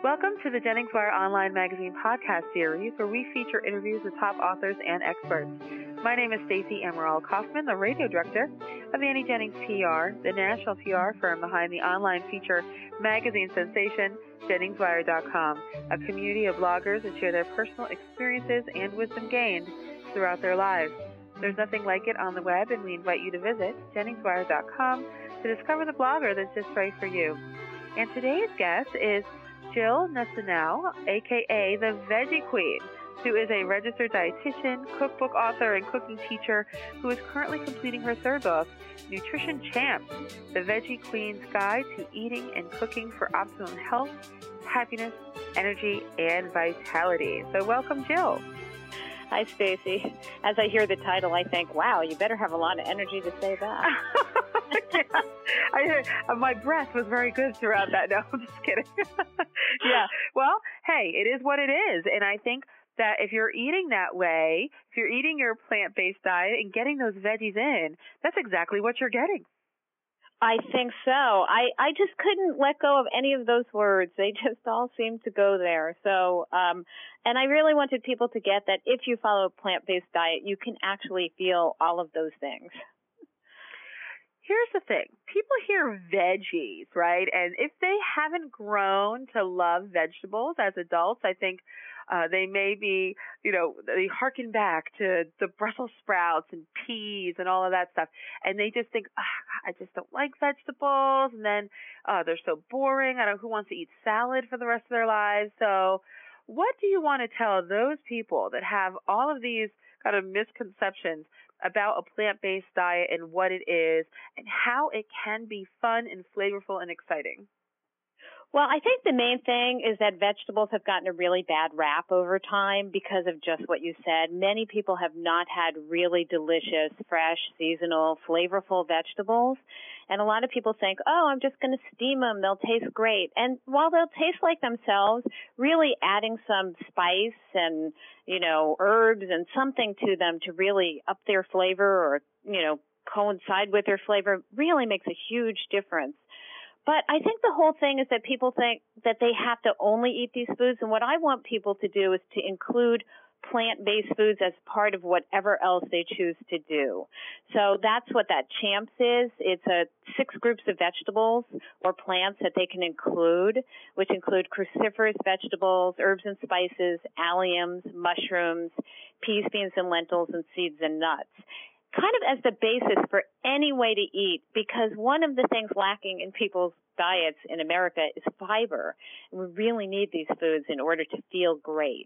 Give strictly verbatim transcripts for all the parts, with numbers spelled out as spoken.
Welcome to the Jennings Wire Online Magazine podcast series, where we feature interviews with top authors and experts. My name is Stacey Amaral Kaufman, the radio director of Annie Jennings P R, the national P R firm behind the online feature magazine sensation, Jennings Wire dot com, a community of bloggers that share their personal experiences and wisdom gained throughout their lives. There's nothing like it on the web, and we invite you to visit Jennings Wire dot com to discover the blogger that's just right for you. And today's guest is Jill Nassanow, a k a the Veggie Queen, who is a registered dietitian, cookbook author, and cooking teacher who is currently completing her third book, Nutrition Champs, The Veggie Queen's Guide to Eating and Cooking for Optimum Health, Happiness, Energy, and Vitality. So welcome, Jill. Hi, Stacey. As I hear the title, I think, wow, you better have a lot of energy to say that. yeah. I, uh, my breath was very good throughout that. No, I'm just kidding. yeah. Well, hey, it is what it is. And I think that if you're eating that way, if you're eating your plant-based diet and getting those veggies in, that's exactly what you're getting. I think so. I, I just couldn't let go of any of those words. They just all seem to go there. So, um, and I really wanted people to get that if you follow a plant-based diet, you can actually feel all of those things. Here's the thing. People hear veggies, right? And if they haven't grown to love vegetables as adults, I think uh, they may be, you know, they harken back to the Brussels sprouts and peas and all of that stuff. And they just think, oh, I just don't like vegetables. And then uh, they're so boring. I don't know who wants to eat salad for the rest of their lives. So what do you want to tell those people that have all of these kind of misconceptions about a plant-based diet and what it is and how it can be fun and flavorful and exciting? Well, I think the main thing is that vegetables have gotten a really bad rap over time because of just what you said. Many people have not had really delicious, fresh, seasonal, flavorful vegetables. And a lot of people think, oh, I'm just going to steam them. They'll taste great. And while they'll taste like themselves, really adding some spice and, you know, herbs and something to them to really up their flavor or, you know, coincide with their flavor really makes a huge difference. But I think the whole thing is that people think that they have to only eat these foods. And what I want people to do is to include plant-based foods as part of whatever else they choose to do. So that's what that Champs is. It's a six groups of vegetables or plants that they can include, which include cruciferous vegetables, herbs and spices, alliums, mushrooms, peas, beans, and lentils, and seeds and nuts. Kind of as the basis for any way to eat, because one of the things lacking in people's diets in America is fiber. And we really need these foods in order to feel great.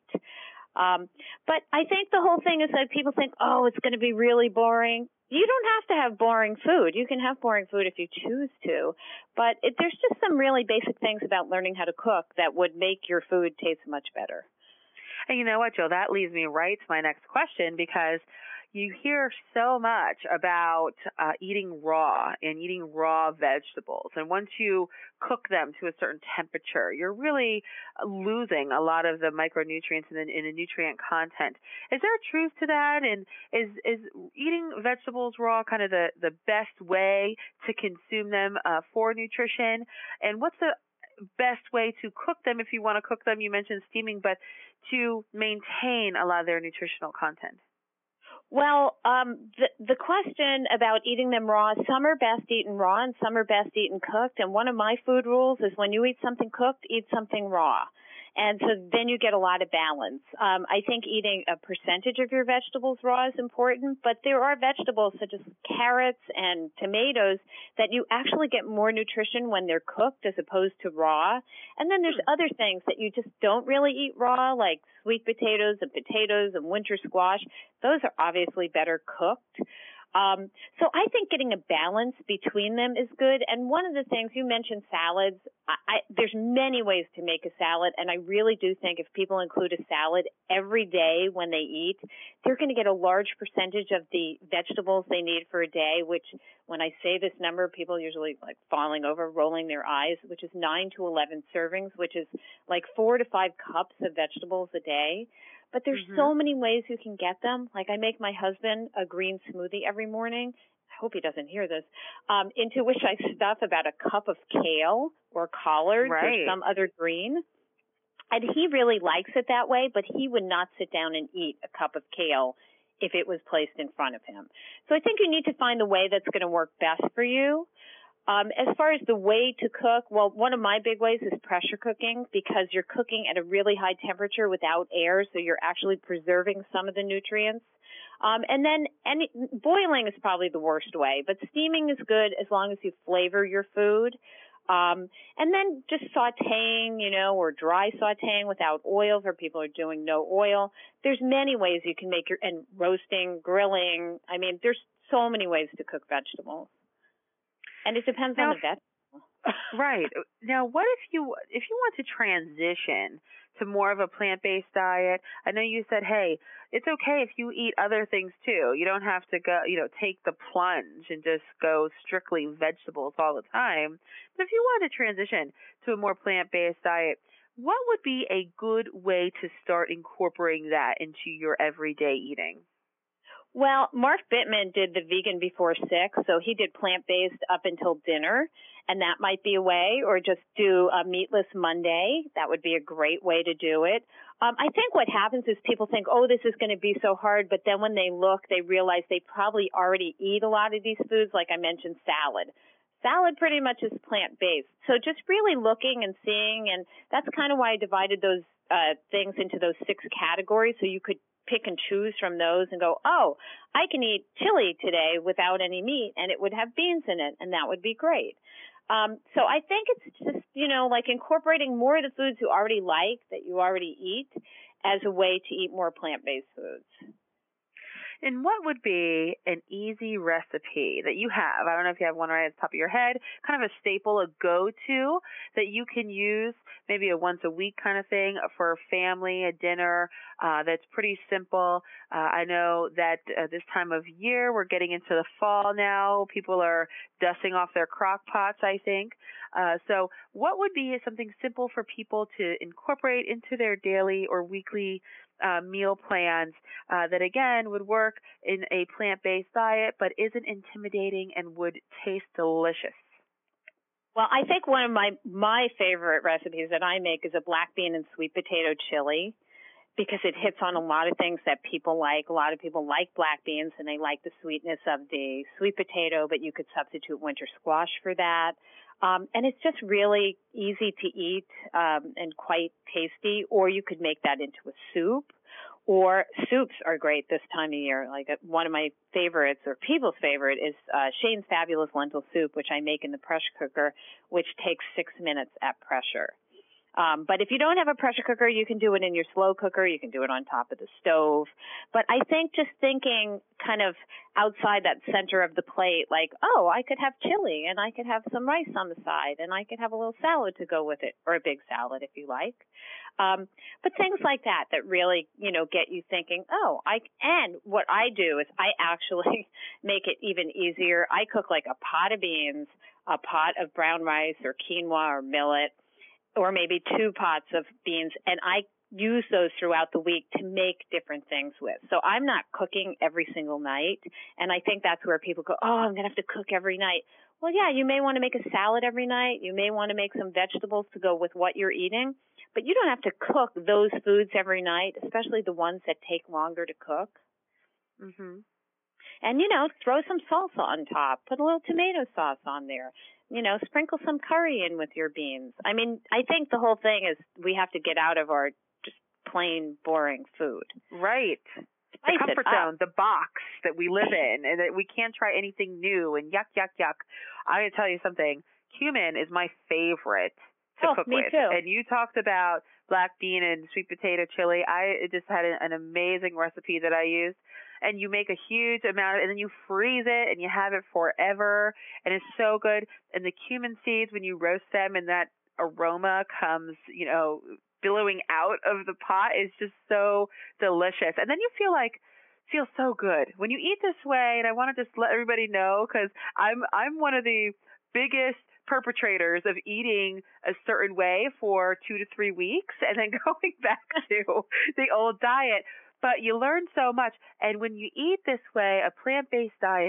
Um, but I think the whole thing is that people think, oh, it's going to be really boring. You don't have to have boring food. You can have boring food if you choose to. But it, there's just some really basic things about learning how to cook that would make your food taste much better. And you know what, Jill, that leads me right to my next question, because you hear so much about uh, eating raw and eating raw vegetables. And once you cook them to a certain temperature, you're really losing a lot of the micronutrients and the, and the nutrient content. Is there a truth to that? And is is eating vegetables raw kind of the, the best way to consume them uh, for nutrition? And what's the best way to cook them if you want to cook them? You mentioned steaming, but to maintain a lot of their nutritional content. Well, um, the, the question about eating them raw, some are best eaten raw and some are best eaten cooked. And one of my food rules is when you eat something cooked, eat something raw. And so then you get a lot of balance. Um, I think eating a percentage of your vegetables raw is important, but there are vegetables such as carrots and tomatoes that you actually get more nutrition when they're cooked as opposed to raw. And then there's other things that you just don't really eat raw, like sweet potatoes and potatoes and winter squash. Those are obviously better cooked. Um, so I think getting a balance between them is good. And one of the things you mentioned, salads. I, I, there's many ways to make a salad, and I really do think if people include a salad every day when they eat, they're going to get a large percentage of the vegetables they need for a day. Which, when I say this number, people usually like falling over, rolling their eyes. Which is nine to eleven servings, which is like four to five cups of vegetables a day. But there's mm-hmm. so many ways you can get them. Like I make my husband a green smoothie every morning. I hope he doesn't hear this, um, into which I stuff about a cup of kale or collards right. or some other green. And he really likes it that way, but he would not sit down and eat a cup of kale if it was placed in front of him. So I think you need to find the way that's going to work best for you. Um, as far as the way to cook, well, one of my big ways is pressure cooking, because you're cooking at a really high temperature without air, so you're actually preserving some of the nutrients. Um, and then any, boiling is probably the worst way, but steaming is good as long as you flavor your food. Um, and then just sauteing, you know, or dry sauteing without oil for people who are doing no oil. There's many ways you can make your, and roasting, grilling. I mean, there's so many ways to cook vegetables. And it depends now, on the vegetable. Right. Now, what if you if you want to transition to more of a plant-based diet? I know you said, hey, it's okay if you eat other things too. You don't have to go, you know, take the plunge and just go strictly vegetables all the time. But if you want to transition to a more plant-based diet, what would be a good way to start incorporating that into your everyday eating? Well, Mark Bittman did the vegan before six, so he did plant-based up until dinner, and that might be a way, or just do a meatless Monday. That would be a great way to do it. Um, I think what happens is people think, oh, this is going to be so hard, but then when they look, they realize they probably already eat a lot of these foods, like I mentioned, salad. Salad pretty much is plant-based. So just really looking and seeing, and that's kind of why I divided those uh, things into those six categories, so you could pick and choose from those and go, oh, I can eat chili today without any meat, and it would have beans in it, and that would be great. Um, so I think it's just, you know, like incorporating more of the foods you already like, that you already eat, as a way to eat more plant-based foods. And what would be an easy recipe that you have? I don't know if you have one right at the top of your head, kind of a staple, a go-to that you can use, maybe a once-a-week kind of thing for a family, a dinner uh, that's pretty simple. Uh, I know that uh, this time of year, we're getting into the fall now. People are dusting off their crock pots, I think. Uh, so what would be something simple for people to incorporate into their daily or weekly Uh, meal plans uh, that, again, would work in a plant-based diet but isn't intimidating and would taste delicious? Well, I think one of my, my favorite recipes that I make is a black bean and sweet potato chili, because it hits on a lot of things that people like. A lot of people like black beans, and they like the sweetness of the sweet potato, but you could substitute winter squash for that. Um, and it's just really easy to eat um, and quite tasty, or you could make that into a soup. Or soups are great this time of year. Like one of my favorites, or people's favorite, is uh, Shane's Fabulous Lentil Soup, which I make in the pressure cooker, which takes six minutes at pressure. Um, but if you don't have a pressure cooker, you can do it in your slow cooker. You can do it on top of the stove. But I think just thinking kind of outside that center of the plate, like, oh, I could have chili, and I could have some rice on the side, and I could have a little salad to go with it, or a big salad if you like. Um, but things like that that really, you know, get you thinking, oh, I, and what I do is I actually make it even easier. I cook like a pot of beans, a pot of brown rice or quinoa or millet, or maybe two pots of beans, and I use those throughout the week to make different things with. So I'm not cooking every single night, and I think that's where people go, oh, I'm going to have to cook every night. Well, yeah, you may want to make a salad every night. You may want to make some vegetables to go with what you're eating, but you don't have to cook those foods every night, especially the ones that take longer to cook. Mm-hmm. And, you know, throw some salsa on top. Put a little tomato sauce on there. You know, sprinkle some curry in with your beans. I mean, I think the whole thing is we have to get out of our just plain, boring food. Right. Spice the comfort zone, the box that we live in, and that we can't try anything new, and yuck, yuck, yuck. I'm going to tell you something. Cumin is my favorite to oh, cook me with. Too. And you talked about black bean and sweet potato chili. I just had an amazing recipe that I used. And you make a huge amount of it, and then you freeze it, and you have it forever, and it's so good. And the cumin seeds, when you roast them, and that aroma comes, you know, billowing out of the pot, is just so delicious. And then you feel like, feel so good when you eat this way. And I want to just let everybody know, because I'm I'm one of the biggest perpetrators of eating a certain way for two to three weeks, and then going back to the old diet. But you learn so much. And when you eat this way, a plant-based diet,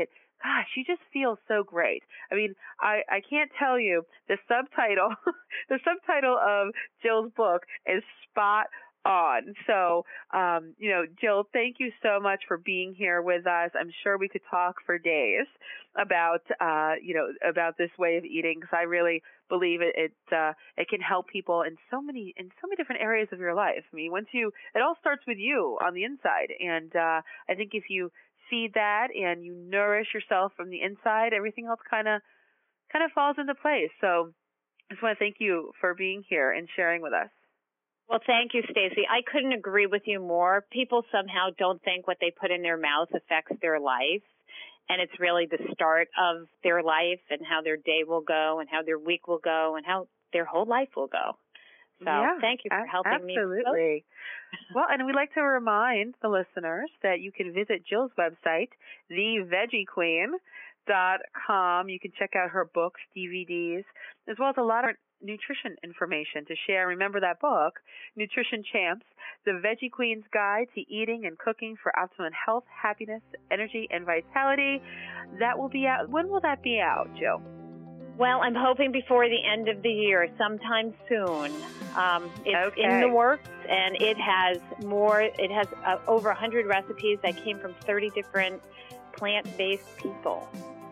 gosh, she just feels so great. I mean, I, I can't tell you, the subtitle, the subtitle of Jill's book is spot on. So, um, you know, Jill, thank you so much for being here with us. I'm sure we could talk for days about, uh, you know, about this way of eating, because I really believe it, it, uh, it can help people in so many, in so many different areas of your life. I mean, once you, it all starts with you on the inside. And, uh, I think if you feed that and you nourish yourself from the inside, everything else kind of, kind of falls into place. So I just want to thank you for being here and sharing with us. Well, thank you, Stacey. I couldn't agree with you more. People somehow don't think what they put in their mouth affects their life, and it's really the start of their life and how their day will go and how their week will go and how their whole life will go. So yeah, thank you for helping absolutely. me. Absolutely. Well, and we'd like to remind the listeners that you can visit Jill's website, the veggie queen dot com. You can check out her books, D V Ds, as well as a lot of nutrition information to share. Remember that book, Nutrition Champs, The Veggie Queen's Guide to Eating and Cooking for Optimum Health, Happiness, Energy, and Vitality. That will be out. When will that be out, Jill? Well, I'm hoping before the end of the year, sometime soon. Um, it's okay. in the works, and it has more. It has uh, over one hundred recipes that came from thirty different plant-based people.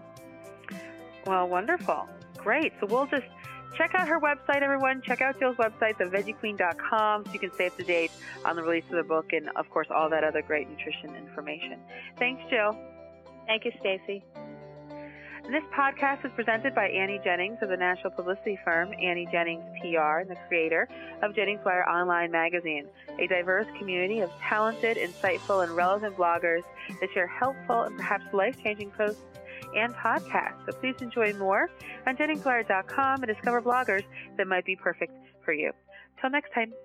Well, wonderful. Great. So we'll just check out her website, everyone. Check out Jill's website, the veggie queen dot com, so you can stay up to date on the release of the book and, of course, all that other great nutrition information. Thanks, Jill. Thank you, Stacey. This podcast is presented by Annie Jennings of the national publicity firm Annie Jennings P R and the creator of Jennings Wire Online Magazine, a diverse community of talented, insightful, and relevant bloggers that share helpful and perhaps life-changing posts and podcasts. So please enjoy more on Jennings Wire dot com and discover bloggers that might be perfect for you. Till next time.